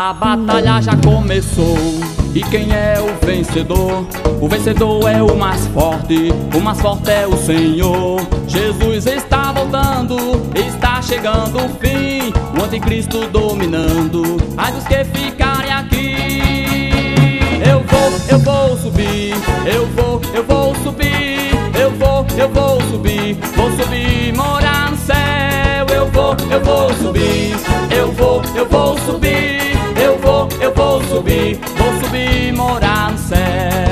A batalha já começou. E quem é o vencedor? O vencedor é o mais forte é o Senhor. Jesus está voltando, está chegando o fim. O anticristo dominando, ai dos que ficarem aqui. Eu vou subir, eu vou subir, eu vou subir, vou subir, morar no céu. Eu vou subir, eu vou subir, eu vou subir, morar no céu.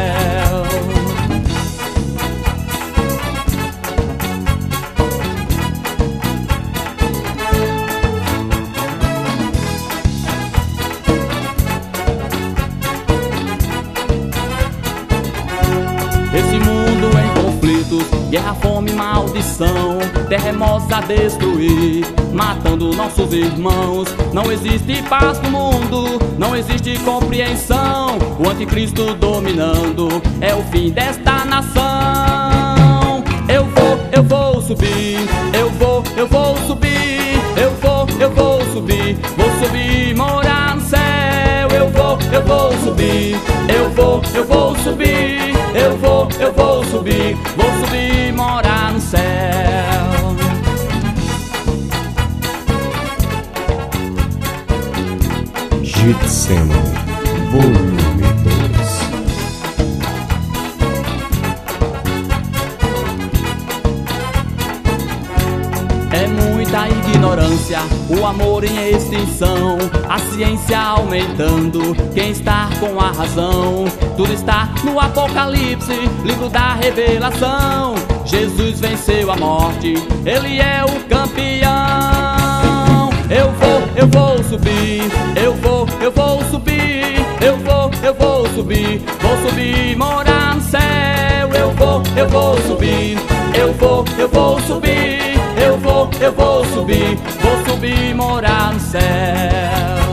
Esse mundo em conflitos, guerra, fome, maldição, terremotos a destruir, matando nossos irmãos. Não existe paz no mundo, não existe compreensão. O anticristo dominando, é o fim desta nação. Eu vou subir, eu vou subir, eu vou subir, morar no céu. Eu vou subir, eu vou subir, eu vou subir, morar no céu. Gitsema, volume 2. É muita ignorância, o amor em extinção, a ciência aumentando, quem está com a razão? Tudo está no Apocalipse, livro da Revelação. Jesus venceu a morte, Ele é o campeão. Eu vou subir, eu vou subir, eu vou subir, morar no céu. Eu vou subir, eu vou subir, vou subir, morar no céu.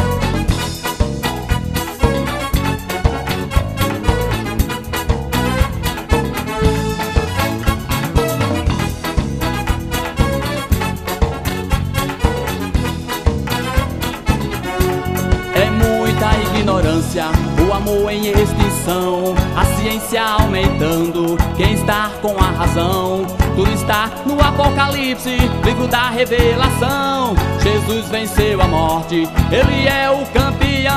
É muita ignorância, o amor em extinção, a ciência aumentando, quem está com a razão? Tudo está no Apocalipse, livro da Revelação. Jesus venceu a morte, Ele é o campeão.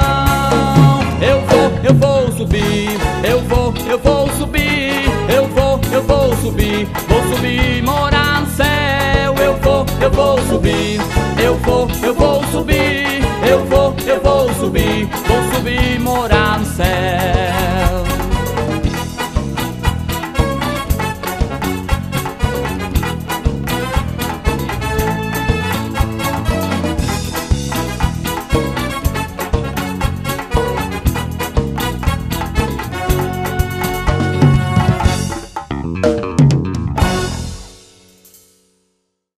Eu vou subir, eu vou subir, eu vou subir, morar no céu. Eu vou subir,